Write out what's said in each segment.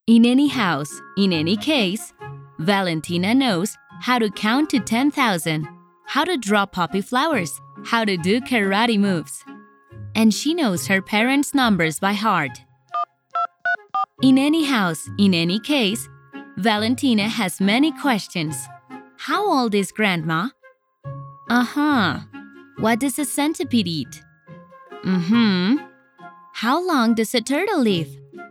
In any house, in any case, Valentina knows how to count to 10,000, how to draw poppy flowers, how to do karate moves. And she knows her parents' numbers by heart. In any house, in any case, Valentina has many questions. How old is Grandma? What does a centipede eat? How long does a turtle live?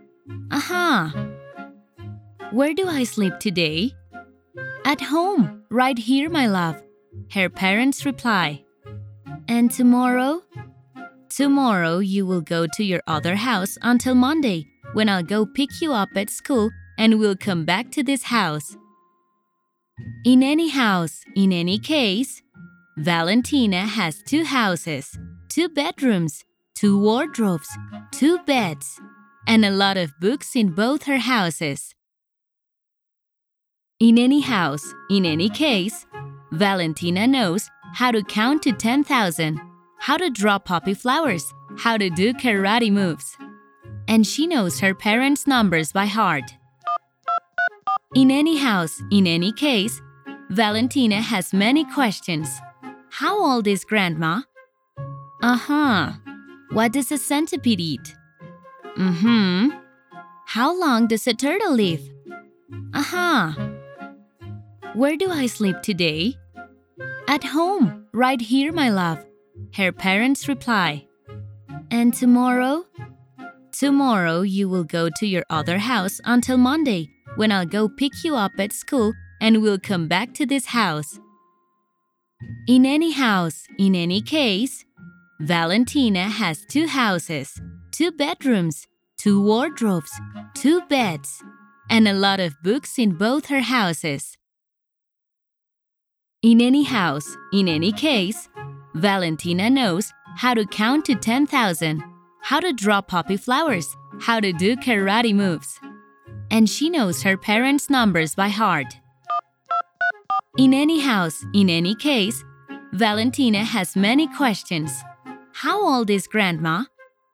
Where do I sleep today? At home, right here, my love. Her parents reply. And tomorrow? Tomorrow you will go to your other house until Monday, when I'll go pick you up at school and we'll come back to this house. In any house, in any case, Valentina has 2 houses, 2 bedrooms, 2 wardrobes, 2 beds, and a lot of books in both her houses. In any house, in any case, Valentina knows how to count to 10,000, how to draw poppy flowers, how to do karate moves. And she knows her parents' numbers by heart. In any house, in any case, Valentina has many questions. How old is Grandma? What does a centipede eat? How long does a turtle live? Where do I sleep today? At home, right here, my love. Her parents reply. And tomorrow? Tomorrow you will go to your other house until Monday, when I'll go pick you up at school and we'll come back to this house. In any house, in any case, Valentina has 2 houses, 2 bedrooms, 2 wardrobes, 2 beds, and a lot of books in both her houses. In any house, in any case, Valentina knows how to count to 10,000, how to draw poppy flowers, how to do karate moves. And she knows her parents' numbers by heart. In any house, in any case, Valentina has many questions. How old is Grandma?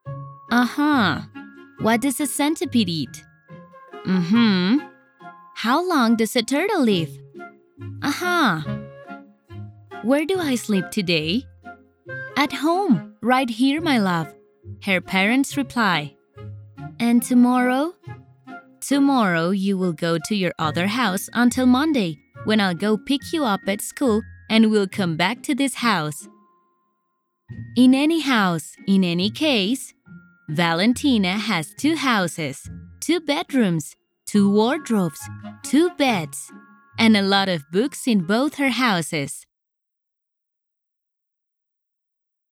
What does a centipede eat? How long does a turtle live? Where do I sleep today? At home, right here, my love. Her parents reply. And tomorrow? Tomorrow you will go to your other house until Monday, when I'll go pick you up at school and we'll come back to this house. In any house, in any case, Valentina has 2 houses, 2 bedrooms, 2 wardrobes, 2 beds, and a lot of books in both her houses.